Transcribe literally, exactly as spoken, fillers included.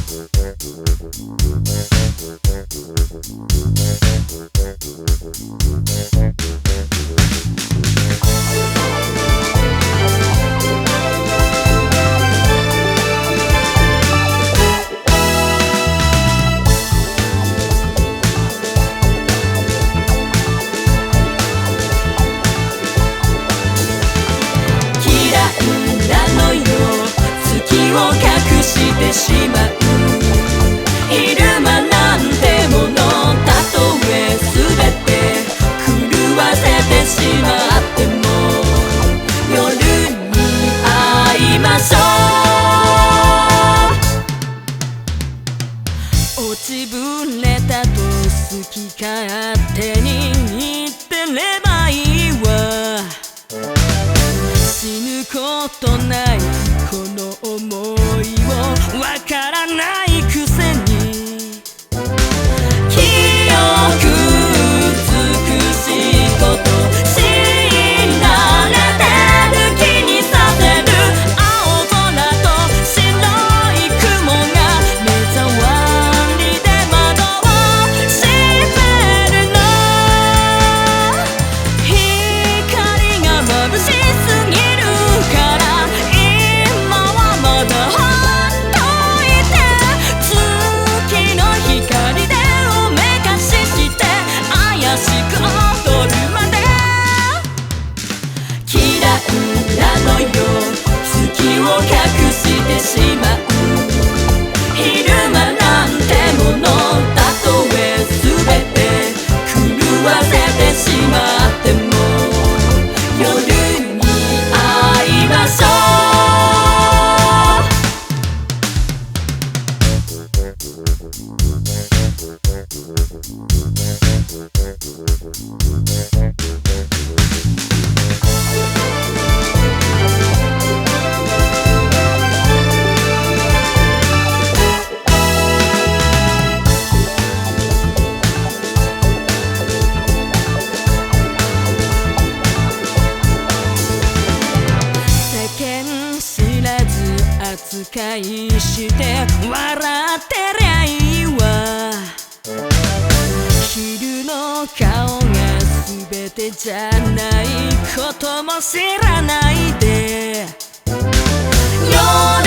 隠してしまう昼間なんてものたとえ全て狂わせてしまっても夜に会いましょう。落ちぶれたと好き勝手に言ってればいいわ。死ぬことないこの想いをわからないくせに記憶美しいこと信られてる気にさせる青空と白い雲が目障りで窓を閉めるの。光が眩しすぎるから今はまだほっといて月の光でおめかしして怪しく踊るまでキララのよ月を隠してしまう昼間なんてものたとえ全て狂わせてしまっても夜に会いましょう。知らず扱いして笑ってりゃいいわ。昼の顔が全てじゃないことも知らないで夜